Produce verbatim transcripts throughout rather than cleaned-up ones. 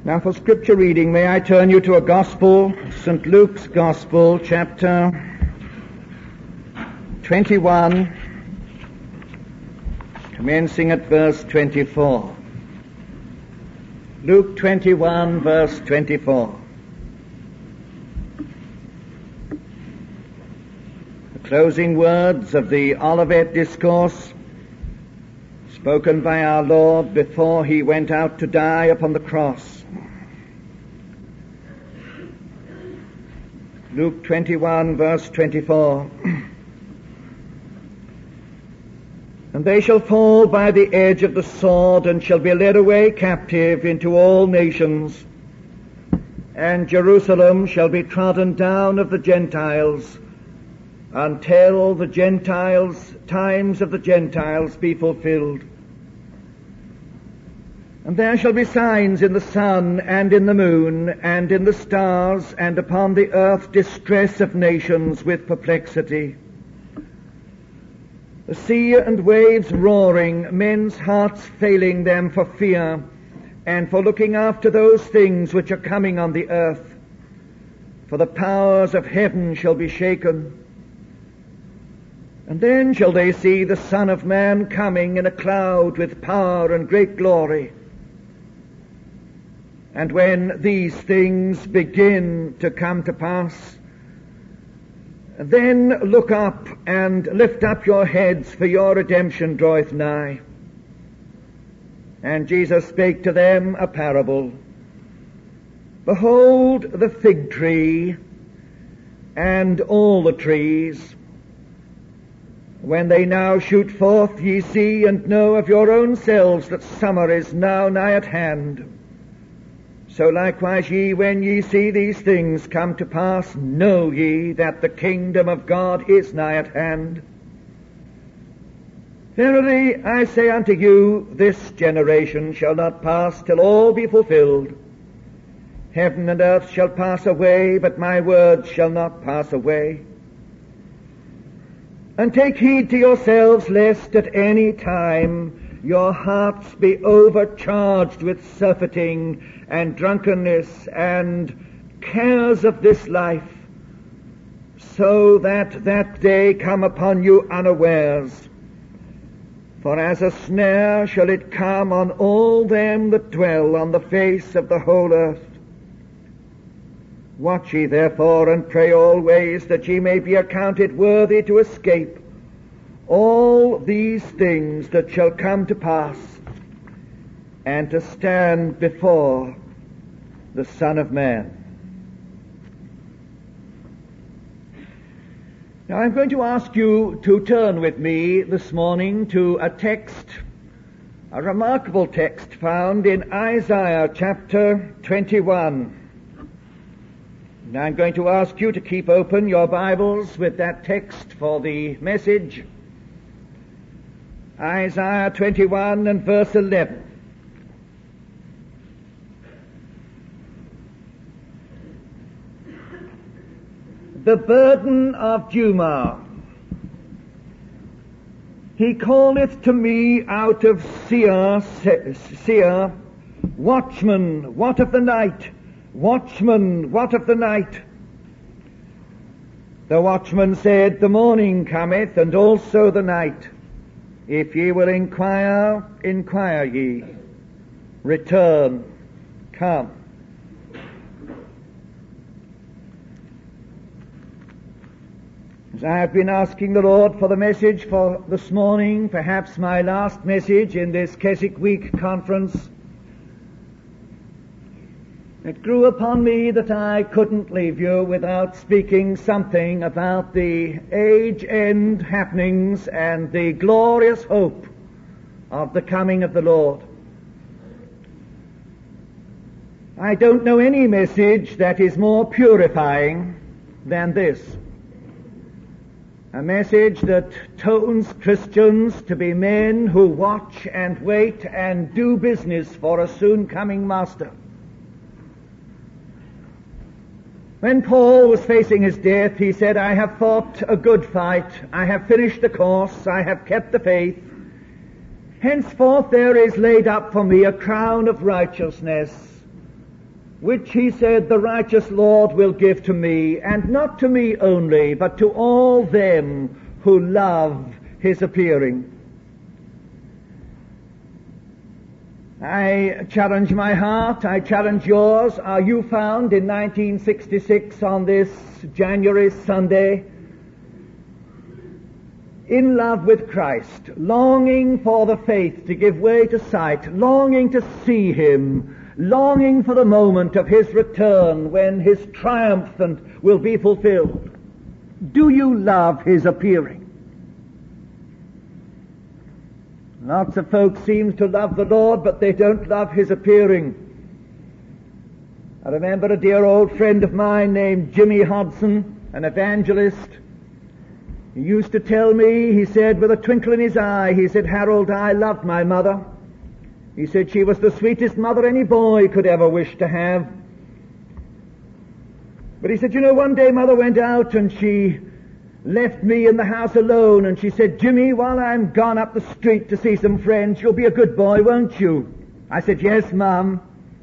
Now for scripture reading, may I turn you to a gospel, Saint Luke's Gospel, chapter twenty-one, commencing at verse twenty-four. Luke twenty-one, verse twenty-four. The closing words of the Olivet Discourse, spoken by our Lord before he went out to die upon the cross. Luke twenty-one, verse twenty-four. And they shall fall by the edge of the sword, and shall be led away captive into all nations, and Jerusalem shall be trodden down of the Gentiles, until the Gentiles, times of the Gentiles be fulfilled. And there shall be signs in the sun, and in the moon, and in the stars, and upon the earth distress of nations with perplexity. The sea and waves roaring, men's hearts failing them for fear, and for looking after those things which are coming on the earth. For the powers of heaven shall be shaken. And then shall they see the Son of Man coming in a cloud with power and great glory. And when these things begin to come to pass, then look up and lift up your heads, for your redemption draweth nigh. And Jesus spake to them a parable. Behold the fig tree and all the trees. When they now shoot forth, ye see and know of your own selves that summer is now nigh at hand. So likewise ye, when ye see these things come to pass, know ye that the kingdom of God is nigh at hand. Verily I say unto you, this generation shall not pass till all be fulfilled. Heaven and earth shall pass away, but my words shall not pass away. And take heed to yourselves, lest at any time your hearts be overcharged with surfeiting and drunkenness and cares of this life, so that that day come upon you unawares. For as a snare shall it come on all them that dwell on the face of the whole earth. Watch ye therefore, and pray always, that ye may be accounted worthy to escape all these things that shall come to pass, and to stand before the Son of Man. Now I'm going to ask you to turn with me this morning to a text, a remarkable text found in Isaiah chapter twenty-one. And I'm going to ask you to keep open your Bibles with that text for the message. Isaiah twenty-one and verse eleven. The burden of Dumah. He calleth to me out of Seir, Seir, Watchman, what of the night? Watchman, what of the night? The watchman said, the morning cometh, and also the night. If ye will inquire, inquire ye. Return, come. As I have been asking the Lord for the message for this morning, perhaps my last message in this Keswick Week conference, it grew upon me that I couldn't leave you without speaking something about the age-end happenings and the glorious hope of the coming of the Lord. I don't know any message that is more purifying than this. A message that tones Christians to be men who watch and wait and do business for a soon-coming Master. When Paul was facing his death, he said, I have fought a good fight, I have finished the course, I have kept the faith. Henceforth there is laid up for me a crown of righteousness, which he said, the righteous Lord will give to me, and not to me only, but to all them who love his appearing. I challenge my heart, I challenge yours. Are you found in nineteen sixty-six on this January Sunday in love with Christ, longing for the faith to give way to sight, longing to see him, longing for the moment of his return when his triumphant will be fulfilled? Do you love his appearing? Lots of folks seem to love the Lord, but they don't love his appearing. I remember a dear old friend of mine named Jimmy Hodson, an evangelist. He used to tell me, he said with a twinkle in his eye, he said, Harold, I loved my mother. He said she was the sweetest mother any boy could ever wish to have. But he said, you know, one day mother went out and she left me in the house alone, and she said, Jimmy, while I'm gone up the street to see some friends, you'll be a good boy, won't you? I said, yes, Mum.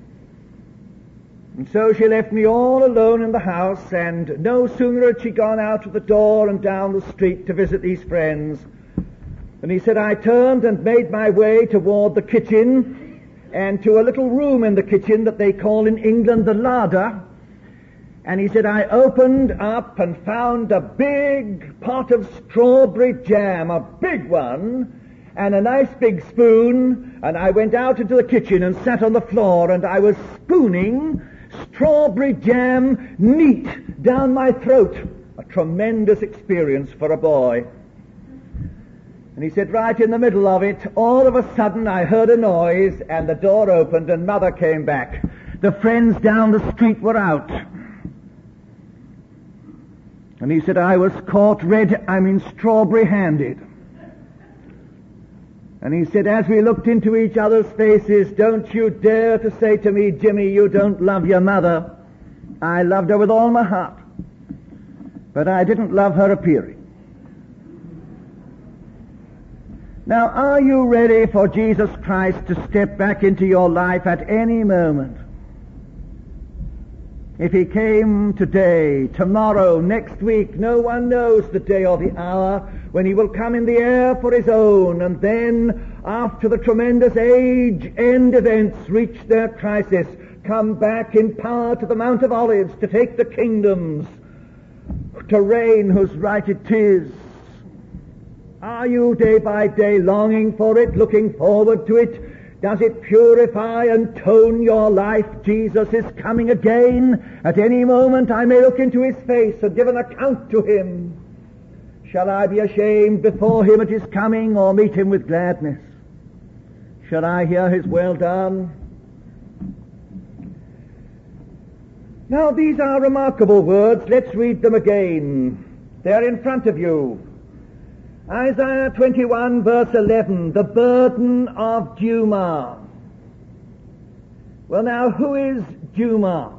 And so she left me all alone in the house, and no sooner had she gone out of the door and down the street to visit these friends, and he said, I turned and made my way toward the kitchen, and to a little room in the kitchen that they call in England the larder. And he said, I opened up and found a big pot of strawberry jam, a big one, and a nice big spoon, and I went out into the kitchen and sat on the floor, and I was spooning strawberry jam neat down my throat. A tremendous experience for a boy. And he said, right in the middle of it, all of a sudden I heard a noise, and the door opened, and Mother came back. The friends down the street were out. And he said, I was caught red, I mean strawberry-handed. And he said, as we looked into each other's faces, don't you dare to say to me, Jimmy, you don't love your mother. I loved her with all my heart. But I didn't love her appearing. Now, are you ready for Jesus Christ to step back into your life at any moment? If he came today, tomorrow, next week, no one knows the day or the hour when he will come in the air for his own, and then, after the tremendous age-end events reach their crisis, come back in power to the Mount of Olives to take the kingdoms, to reign whose right it is. Are you day by day longing for it, looking forward to it? Does it purify and tone your life? Jesus is coming again. At any moment I may look into his face and give an account to him. Shall I be ashamed before him at his coming, or meet him with gladness? Shall I hear his well done? Now these are remarkable words. Let's read them again. They're in front of you. Isaiah twenty-one, verse eleven, the burden of Dumah. Well, now, who is Dumah?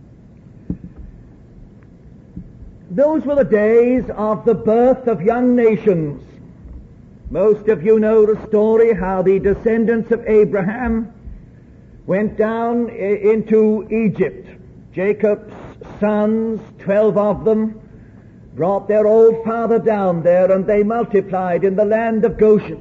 Those were the days of the birth of young nations. Most of you know the story how the descendants of Abraham went down into Egypt. Jacob's sons, twelve of them, brought their old father down there, and they multiplied in the land of Goshen.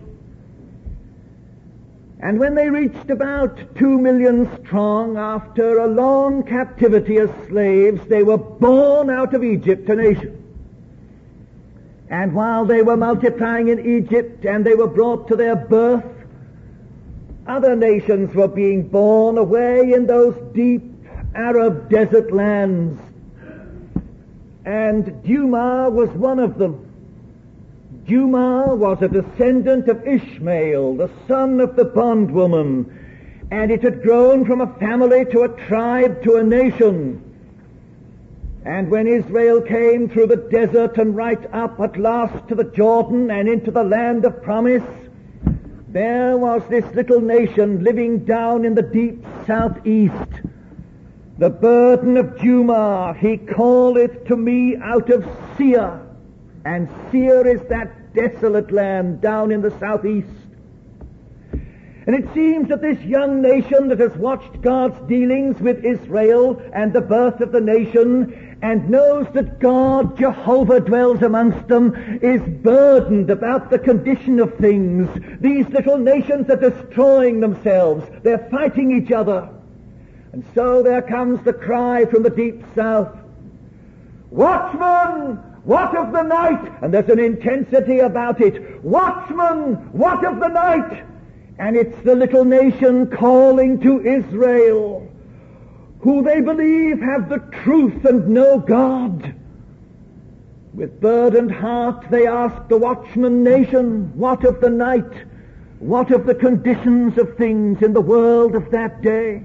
And when they reached about two million strong, after a long captivity as slaves, they were born out of Egypt a nation. And while they were multiplying in Egypt and they were brought to their birth, other nations were being born away in those deep Arab desert lands. And Dumah was one of them. Dumah was a descendant of Ishmael, the son of the bondwoman, and it had grown from a family to a tribe to a nation. And when Israel came through the desert and right up at last to the Jordan and into the land of promise, there was this little nation living down in the deep southeast. The burden of Dumah, he calleth to me out of Seir. And Seir is that desolate land down in the southeast. And it seems that this young nation that has watched God's dealings with Israel and the birth of the nation and knows that God, Jehovah, dwells amongst them, is burdened about the condition of things. These little nations are destroying themselves. They're fighting each other. And so there comes the cry from the deep south, "Watchman, what of the night?" And there's an intensity about it. "Watchman, what of the night?" And it's the little nation calling to Israel, who they believe have the truth and know God. With burdened heart they ask the watchman nation, what of the night? What of the conditions of things in the world of that day?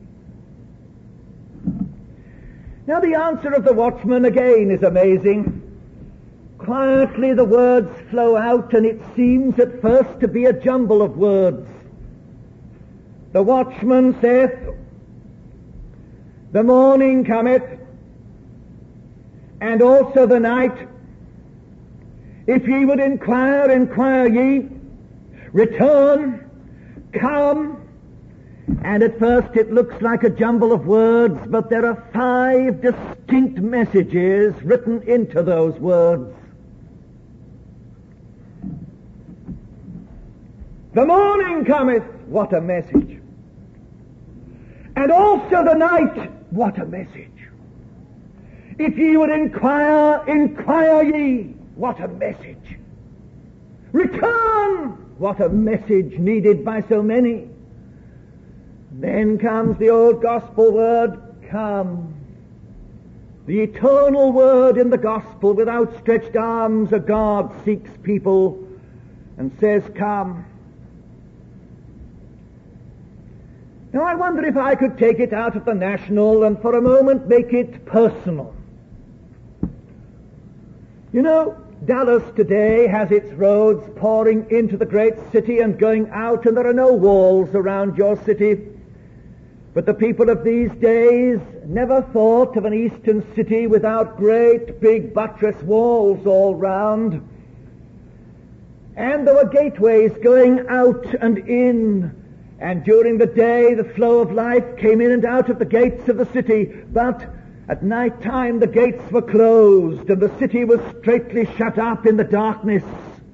Now the answer of the watchman again is amazing. Quietly the words flow out, and it seems at first to be a jumble of words. The watchman saith, "The morning cometh, and also the night. If ye would inquire, inquire ye. Return, come." And at first it looks like a jumble of words, but there are five distinct messages written into those words. The morning cometh, what a message. And also the night, what a message. If ye would inquire, inquire ye, what a message. Return, what a message needed by so many. Then comes the old gospel word, come. The eternal word in the gospel with outstretched arms of God seeks people and says, come. Now I wonder if I could take it out of the national and for a moment make it personal. You know, Dallas today has its roads pouring into the great city and going out, and there are no walls around your city. But the people of these days never thought of an eastern city without great big buttress walls all round. And there were gateways going out and in. And during the day, the flow of life came in and out of the gates of the city. But at night time, the gates were closed, and the city was straitly shut up in the darkness.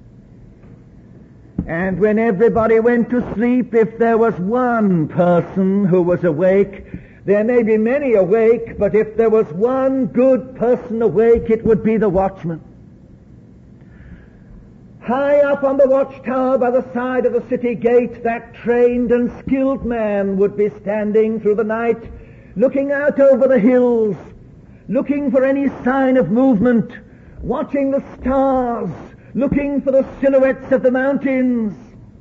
And when everybody went to sleep, if there was one person who was awake, there may be many awake, but if there was one good person awake, it would be the watchman. High up on the watchtower by the side of the city gate, that trained and skilled man would be standing through the night, looking out over the hills, looking for any sign of movement, watching the stars, looking for the silhouettes of the mountains.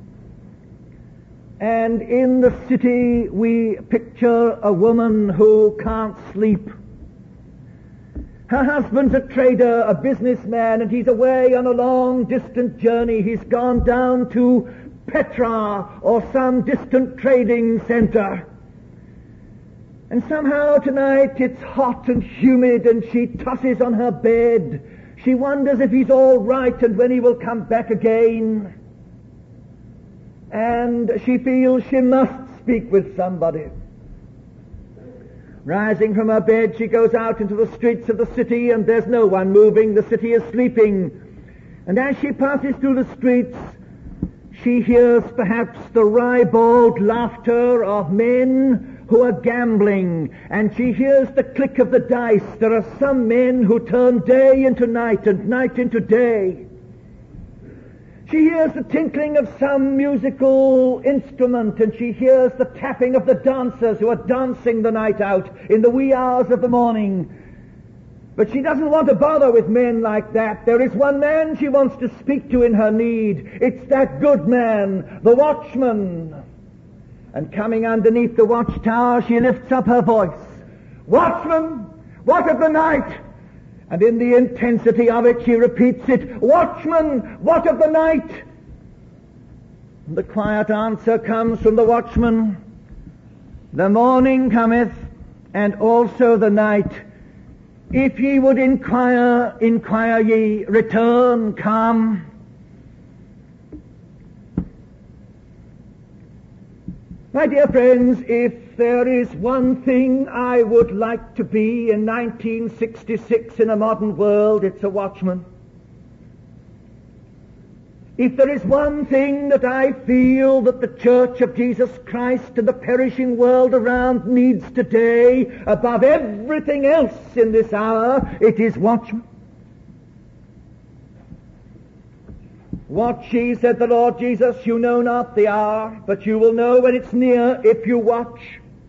And in the city we picture a woman who can't sleep. Her husband's a trader, a businessman, and he's away on a long, distant journey. He's gone down to Petra or some distant trading center. And somehow tonight it's hot and humid, and she tosses on her bed. She wonders if he's all right and when he will come back again. And she feels she must speak with somebody. Rising from her bed, she goes out into the streets of the city, and there's no one moving. The city is sleeping. And as she passes through the streets, she hears perhaps the ribald laughter of men who are gambling, and she hears the click of the dice. There are some men who turn day into night and night into day. She hears the tinkling of some musical instrument, and she hears the tapping of the dancers who are dancing the night out in the wee hours of the morning. But she doesn't want to bother with men like that. There is one man she wants to speak to in her need. It's that good man, the watchman. And coming underneath the watchtower, she lifts up her voice. Watchman, what of the night? And in the intensity of it, she repeats it. Watchman, what of the night? And the quiet answer comes from the watchman. The morning cometh, and also the night. If ye would inquire, inquire ye. Return, come. My dear friends, if there is one thing I would like to be in nineteen sixty-six in a modern world, it's a watchman. If there is one thing that I feel that the Church of Jesus Christ and the perishing world around needs today, above everything else in this hour, it is watchmen. Watch ye, said the Lord Jesus, you know not the hour, but you will know when it's near if you watch.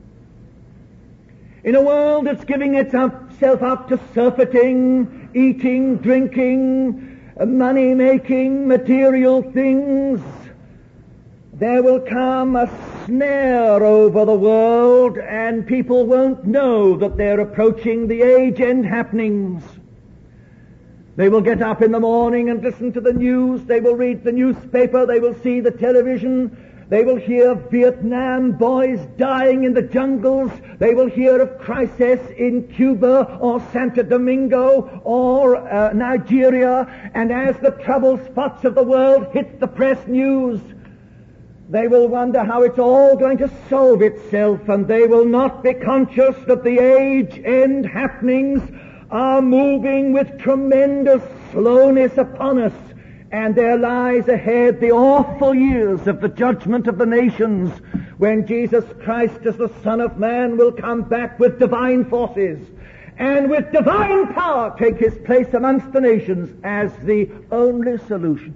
In a world that's giving itself up to surfeiting, eating, drinking, money-making, material things, there will come a snare over the world, and people won't know that they're approaching the age-end happenings. They will get up in the morning and listen to the news. They will read the newspaper. They will see the television. They will hear Vietnam boys dying in the jungles. They will hear of crisis in Cuba or Santo Domingo or uh, Nigeria. And as the trouble spots of the world hit the press news, they will wonder how it's all going to solve itself, and they will not be conscious that the age-end happenings are moving with tremendous slowness upon us, and there lies ahead the awful years of the judgment of the nations, when Jesus Christ as the Son of Man will come back with divine forces and with divine power take his place amongst the nations as the only solution.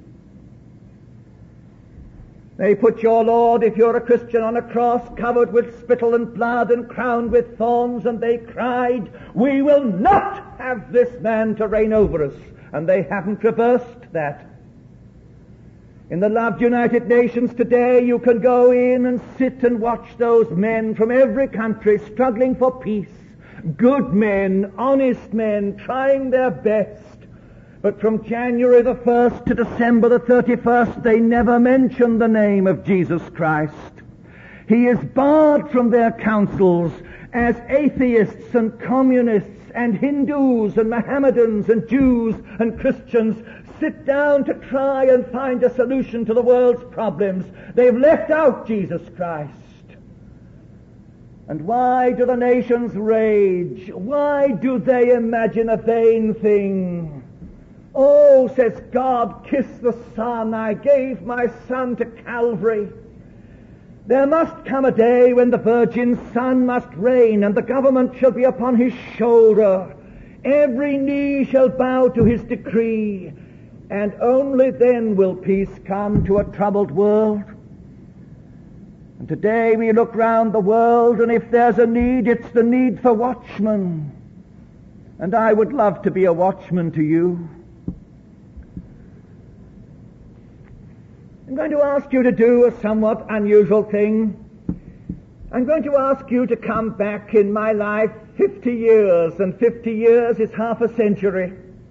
They put your Lord, if you're a Christian, on a cross covered with spittle and blood and crowned with thorns, and they cried, we will not have this man to reign over us. And they haven't reversed that. In the loved United Nations today, you can go in and sit and watch those men from every country struggling for peace. Good men, honest men, trying their best. But from January the first to December the thirty-first, they never mention the name of Jesus Christ. He is barred from their councils as atheists and communists and Hindus and Mohammedans and Jews and Christians sit down to try and find a solution to the world's problems. They've left out Jesus Christ. And why do the nations rage? Why do they imagine a vain thing? Oh, says God, kiss the Son. I gave my Son to Calvary. There must come a day when the Virgin Son must reign, and the government shall be upon his shoulder. Every knee shall bow to his decree, and only then will peace come to a troubled world. And today we look round the world, and if there's a need, it's the need for watchmen. And I would love to be a watchman to you. I'm going to ask you to do a somewhat unusual thing. I'm going to ask you to come back in my life fifty years, and fifty years is half a century.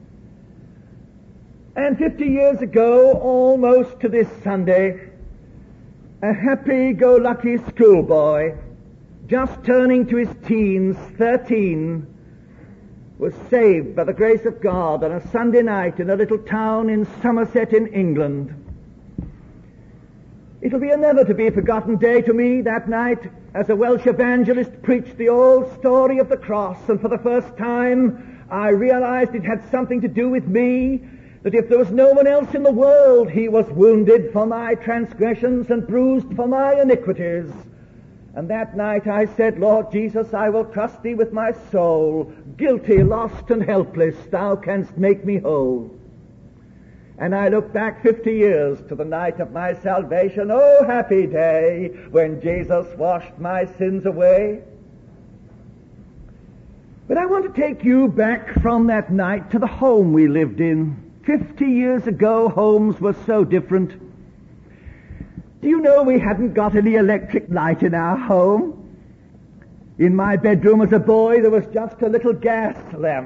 And fifty years ago, almost to this Sunday, a happy-go-lucky schoolboy, just turning to his teens, thirteen, was saved by the grace of God on a Sunday night in a little town in Somerset in England. It'll be a never-to-be-forgotten day to me that night as a Welsh evangelist preached the old story of the cross, and for the first time I realized it had something to do with me, that if there was no one else in the world, he was wounded for my transgressions and bruised for my iniquities. And that night I said, Lord Jesus, I will trust thee with my soul. Guilty, lost, and helpless, thou canst make me whole. And I look back fifty years to the night of my salvation. Oh, happy day when Jesus washed my sins away. But I want to take you back from that night to the home we lived in. Fifty years ago, homes were so different. Do you know we hadn't got any electric light in our home? In my bedroom as a boy, there was just a little gas lamp.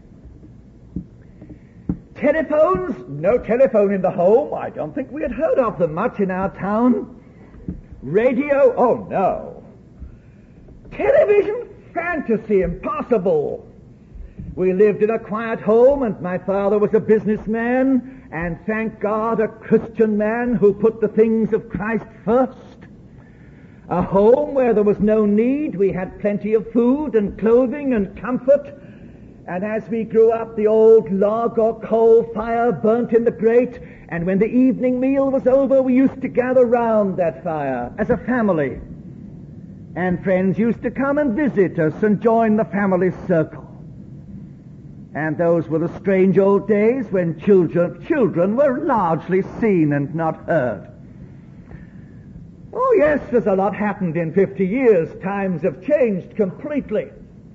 Telephones? No telephone in the home. I don't think we had heard of them much in our town. Radio? Oh, no. Television? Fantasy, impossible. We lived in a quiet home, and my father was a businessman, and thank God, a Christian man who put the things of Christ first. A home where there was no need. We had plenty of food and clothing and comfort. And as we grew up, the old log or coal fire burnt in the grate, and when the evening meal was over, we used to gather round that fire as a family. And friends used to come and visit us and join the family circle. And those were the strange old days when children, children were largely seen and not heard. Oh yes, there's a lot happened in fifty years. Times have changed completely.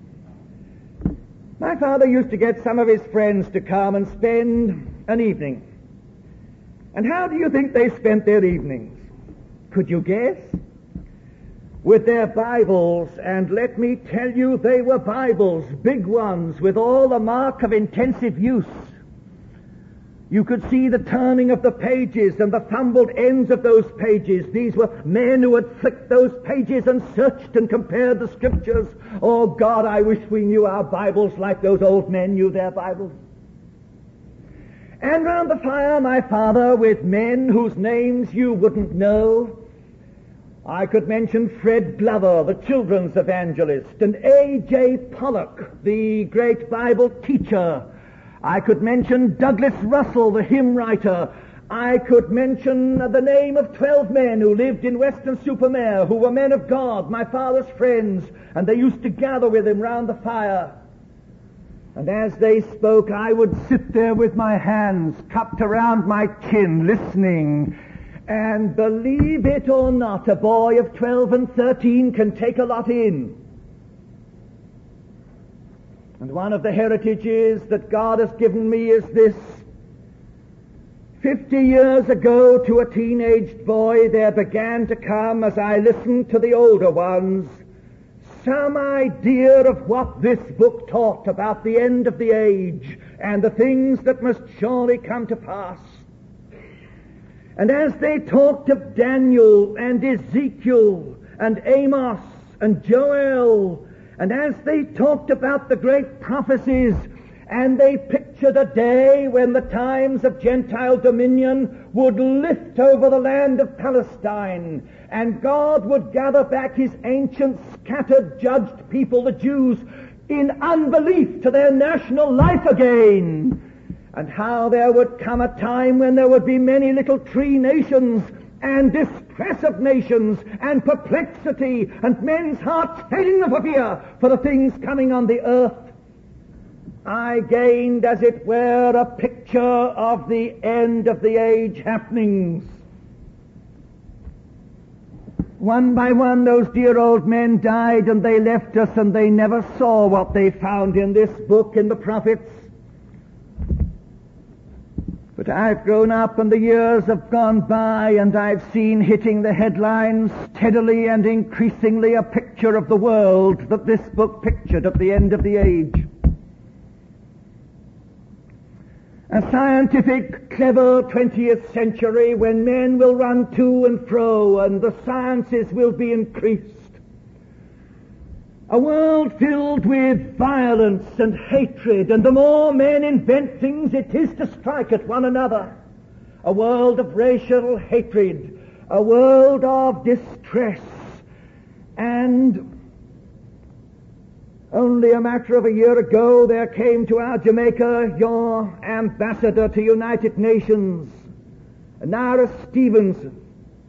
My father used to get some of his friends to come and spend an evening. And how do you think they spent their evenings? Could you guess? With their Bibles, and let me tell you, they were Bibles, big ones, with all the mark of intensive use. You could see the turning of the pages and the fumbled ends of those pages. These were men who had flicked those pages and searched and compared the Scriptures. Oh, God, I wish we knew our Bibles like those old men knew their Bibles. And round the fire, my father, with men whose names you wouldn't know. I could mention Fred Glover, the children's evangelist, and A J Pollock, the great Bible teacher. I could mention Douglas Russell, the hymn writer. I could mention the name of twelve men who lived in Weston-super-Mare, who were men of God, my father's friends, and they used to gather with him round the fire. And as they spoke, I would sit there with my hands cupped around my chin, listening. And believe it or not, a boy of twelve and thirteen can take a lot in. And one of the heritages that God has given me is this. Fifty years ago, to a teenaged boy, there began to come, as I listened to the older ones, some idea of what this book taught about the end of the age and the things that must surely come to pass. And as they talked of Daniel and Ezekiel and Amos and Joel, and as they talked about the great prophecies, and they pictured a day when the times of Gentile dominion would lift over the land of Palestine, and God would gather back his ancient, scattered, judged people, the Jews, in unbelief to their national life again, and how there would come a time when there would be many little tree nations, and distress of nations, and perplexity, and men's hearts failing of fear for the things coming on the earth. I gained, as it were, a picture of the end of the age happenings. One by one, those dear old men died, and they left us, and they never saw what they found in this book in the prophets. But I've grown up and the years have gone by, and I've seen hitting the headlines steadily and increasingly a picture of the world that this book pictured at the end of the age. A scientific, clever twentieth century when men will run to and fro and the sciences will be increased. A world filled with violence and hatred, and the more men invent things, it is to strike at one another. A world of racial hatred, a world of distress, and only a matter of a year ago there came to our Jamaica your ambassador to United Nations, Nara Stevenson.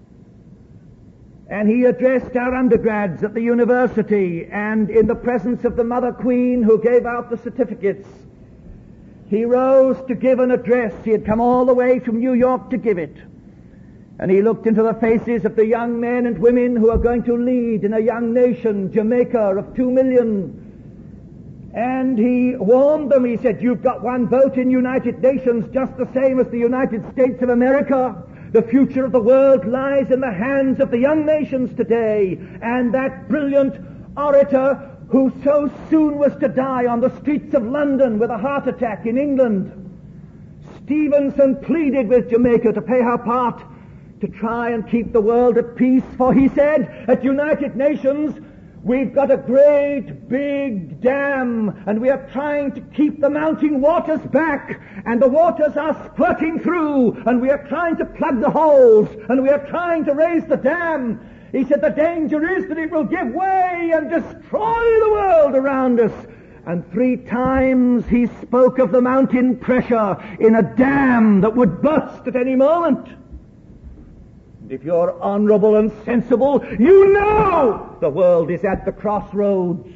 And he addressed our undergrads at the university, and in the presence of the Mother Queen who gave out the certificates, he rose to give an address. He had come all the way from New York to give it. And he looked into the faces of the young men and women who are going to lead in a young nation, Jamaica, of two million. And he warned them. He said, you've got one vote in United Nations just the same as the United States of America. The future of the world lies in the hands of the young nations today. And that brilliant orator who so soon was to die on the streets of London with a heart attack in England, Stevenson pleaded with Jamaica to play her part to try and keep the world at peace. For he said, at United Nations, we've got a great big dam, and we are trying to keep the mounting waters back, and the waters are squirting through, and we are trying to plug the holes, and we are trying to raise the dam. He said the danger is that it will give way and destroy the world around us. And three times he spoke of the mountain pressure in a dam that would burst at any moment. And if you're honorable and sensible, you know the world is at the crossroads.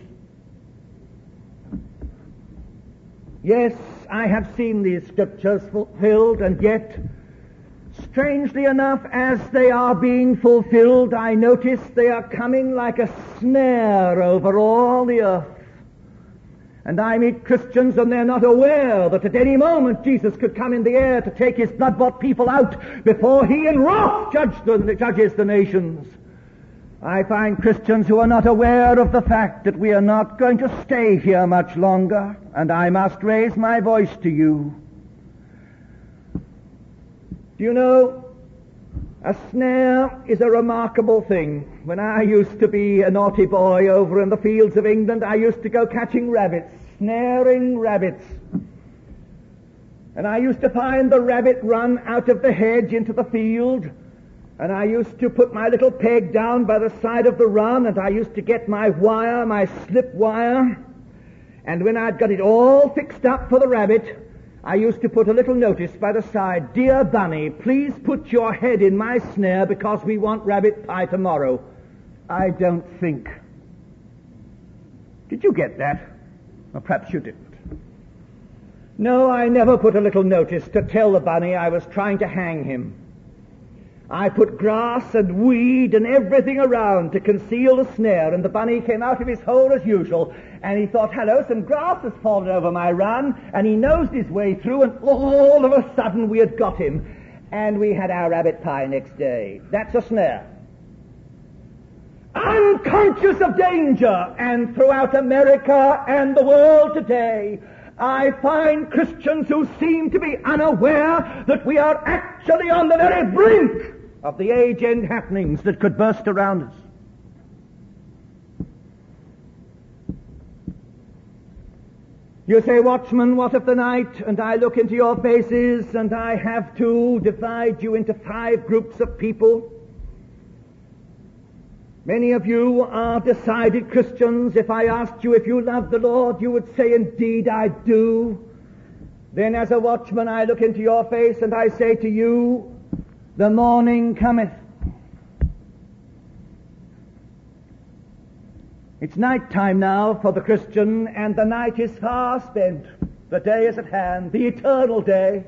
Yes, I have seen these scriptures fulfilled, and yet, strangely enough, as they are being fulfilled, I notice they are coming like a snare over all the earth. And I meet Christians, and they're not aware that at any moment Jesus could come in the air to take his blood-bought people out before he in wrath judge the, judges the nations. I find Christians who are not aware of the fact that we are not going to stay here much longer, and I must raise my voice to you. Do you know, a snare is a remarkable thing. When I used to be a naughty boy over in the fields of England, I used to go catching rabbits, snaring rabbits. And I used to find the rabbit run out of the hedge into the field, and I used to put my little peg down by the side of the run, and I used to get my wire, my slip wire, and when I'd got it all fixed up for the rabbit, I used to put a little notice by the side, "Dear Bunny, please put your head in my snare because we want rabbit pie tomorrow." I don't think. Did you get that? Or perhaps you didn't. No, I never put a little notice to tell the bunny I was trying to hang him. I put grass and weed and everything around to conceal the snare, and the bunny came out of his hole as usual, and he thought, hello, some grass has fallen over my run, and he nosed his way through, and all of a sudden we had got him, and we had our rabbit pie next day. That's a snare. Unconscious of danger, and throughout America and the world today, I find Christians who seem to be unaware that we are actually on the very brink of the age-end happenings that could burst around us. You say, watchman, what of the night? And I look into your faces, and I have to divide you into five groups of people. Many of you are decided Christians. If I asked you if you love the Lord, you would say, indeed I do. Then as a watchman I look into your face and I say to you, the morning cometh. It's night time now for the Christian, and the night is far spent. The day is at hand, the eternal day.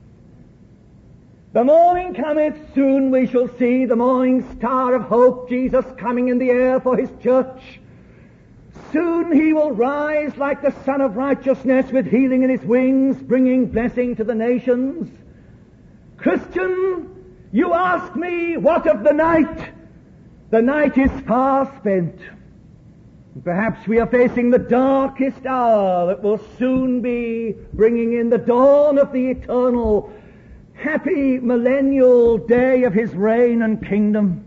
The morning cometh, soon we shall see the morning star of hope, Jesus coming in the air for his church. Soon he will rise like the Son of Righteousness with healing in his wings, bringing blessing to the nations. Christian, you ask me, what of the night? The night is far spent. Perhaps we are facing the darkest hour that will soon be bringing in the dawn of the eternal happy millennial day of his reign and kingdom.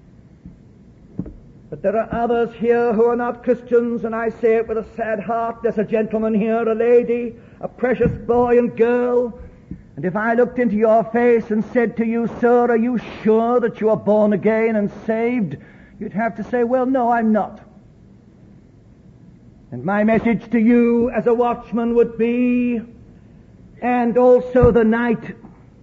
But there are others here who are not Christians, and I say it with a sad heart. There's a gentleman here, a lady, a precious boy and girl, and if I looked into your face and said to you, sir, are you sure that you are born again and saved? You'd have to say, well, no, I'm not. And my message to you as a watchman would be, and also the night,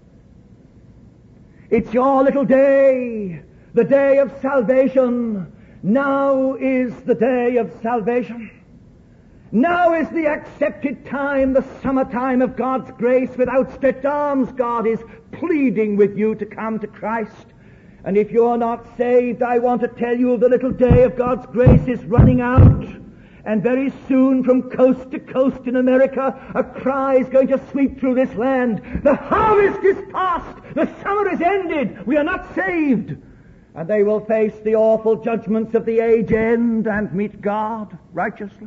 it's your little day, the day of salvation. Now is the day of salvation. Now is the accepted time, the summertime of God's grace. With outstretched arms, God is pleading with you to come to Christ. And if you are not saved, I want to tell you the little day of God's grace is running out. And very soon, from coast to coast in America, a cry is going to sweep through this land. The harvest is past. The summer is ended. We are not saved. And they will face the awful judgments of the age end and meet God righteously.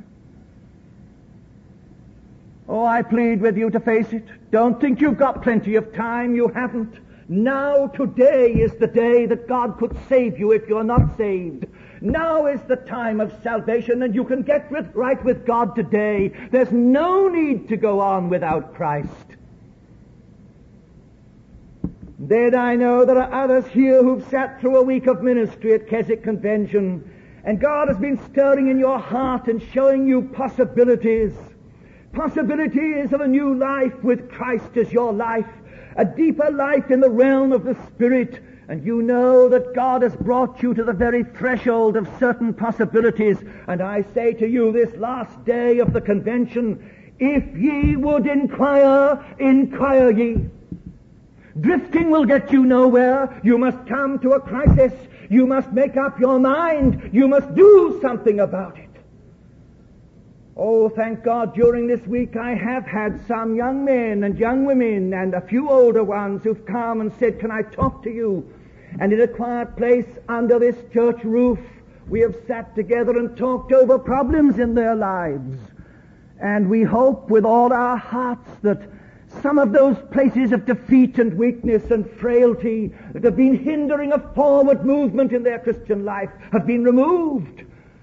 Oh, I plead with you to face it. Don't think you've got plenty of time. You haven't. Now, today is the day that God could save you if you're not saved. Now is the time of salvation, and you can get right with God today. There's no need to go on without Christ. Then I know there are others here who've sat through a week of ministry at Keswick Convention, and God has been stirring in your heart and showing you possibilities. Possibilities of a new life with Christ as your life, a deeper life in the realm of the Spirit, and you know that God has brought you to the very threshold of certain possibilities. And I say to you this last day of the convention, if ye would inquire, inquire ye. Drifting will get you nowhere. You must come to a crisis. You must make up your mind. You must do something about it. Oh, thank God, during this week I have had some young men and young women and a few older ones who've come and said, can I talk to you? And in a quiet place under this church roof, we have sat together and talked over problems in their lives. And we hope with all our hearts that some of those places of defeat and weakness and frailty that have been hindering a forward movement in their Christian life have been removed.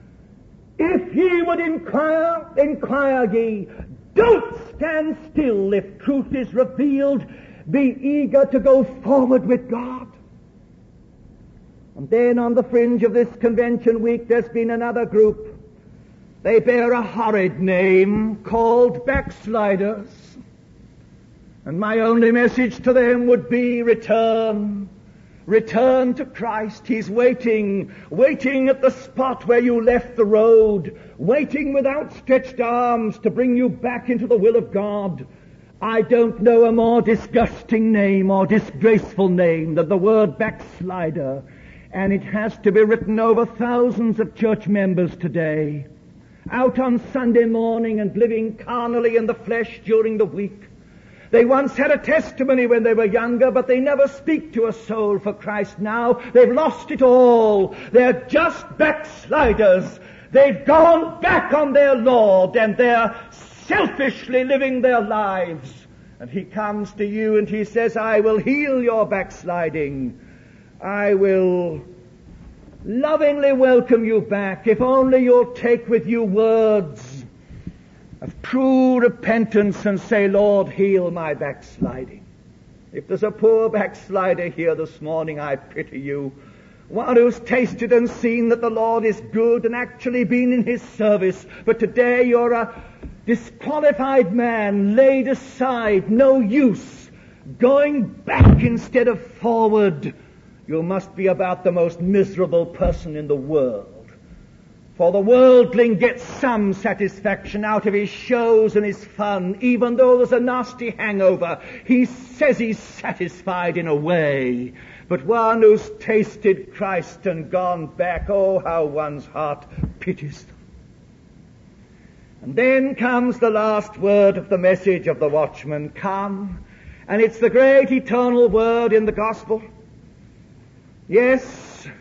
If ye would inquire, inquire ye. Don't stand still if truth is revealed. Be eager to go forward with God. And then on the fringe of this convention week there's been another group. They bear a horrid name called backsliders. And my only message to them would be return. Return to Christ. He's waiting, waiting at the spot where you left the road, waiting with outstretched arms to bring you back into the will of God. I don't know a more disgusting name or disgraceful name than the word backslider, and it has to be written over thousands of church members today, out on Sunday morning and living carnally in the flesh during the week. They once had a testimony when they were younger, but they never speak to a soul for Christ now. They've lost it all. They're just backsliders. They've gone back on their Lord, and they're selfishly living their lives. And He comes to you and He says, I will heal your backsliding. I will lovingly welcome you back, if only you'll take with you words of true repentance and say, Lord, heal my backsliding. If there's a poor backslider here this morning, I pity you. One who's tasted and seen that the Lord is good and actually been in His service, but today you're a disqualified man, laid aside, no use, going back instead of forward. You must be about the most miserable person in the world. For the worldling gets some satisfaction out of his shows and his fun, even though there's a nasty hangover. He says he's satisfied in a way. But one who's tasted Christ and gone back, oh, how one's heart pities them. And then comes the last word of the message of the watchman, come. And it's the great eternal word in the gospel. Yes,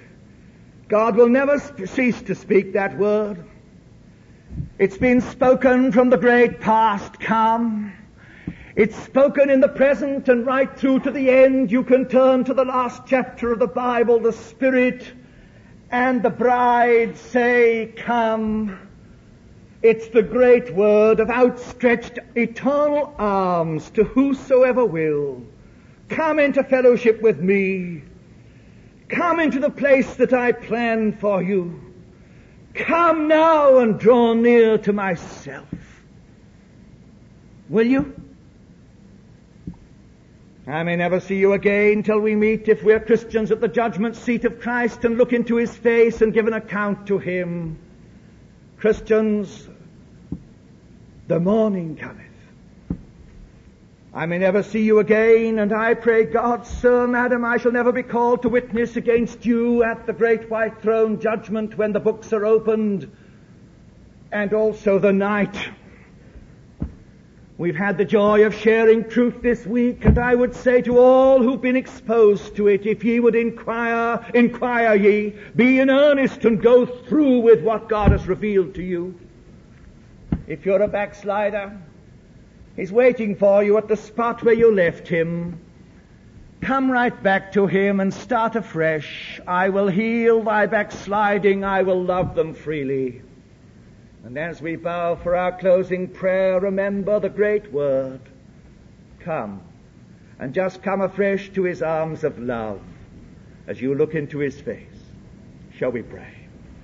God will never cease to speak that word. It's been spoken from the great past, come. It's spoken in the present and right through to the end. You can turn to the last chapter of the Bible. The Spirit and the bride say, come. It's the great word of outstretched eternal arms to whosoever will. Come into fellowship with me. Come into the place that I planned for you. Come now and draw near to myself. Will you? I may never see you again till we meet, if we're Christians, at the judgment seat of Christ and look into His face and give an account to Him. Christians, the morning cometh. I may never see you again, and I pray God, sir, madam, I shall never be called to witness against you at the great white throne judgment when the books are opened, and also the night. We've had the joy of sharing truth this week, and I would say to all who've been exposed to it, if ye would inquire, inquire ye, be in earnest and go through with what God has revealed to you. If you're a backslider, He's waiting for you at the spot where you left Him. Come right back to Him and start afresh. I will heal thy backsliding. I will love them freely. And as we bow for our closing prayer, remember the great word, come. and just come afresh to his arms of love as you look into his face. Shall we pray?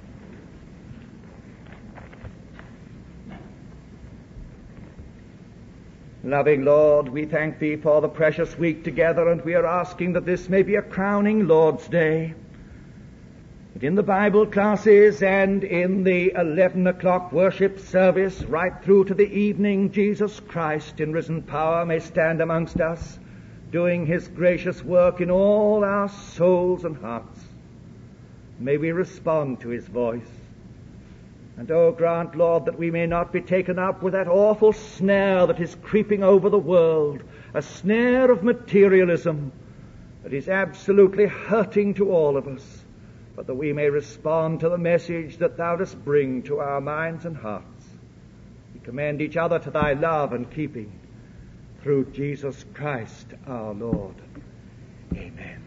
Loving Lord, we thank thee for the precious week together, and we are asking that this may be a crowning Lord's Day. That in the Bible classes and in the eleven o'clock worship service, right through to the evening, Jesus Christ in risen power may stand amongst us, doing his gracious work in all our souls and hearts. May we respond to his voice. And oh, grant, Lord, that we may not be taken up with that awful snare that is creeping over the world, a snare of materialism that is absolutely hurting to all of us, but that we may respond to the message that thou dost bring to our minds and hearts. We commend each other to thy love and keeping, through Jesus Christ our Lord. Amen.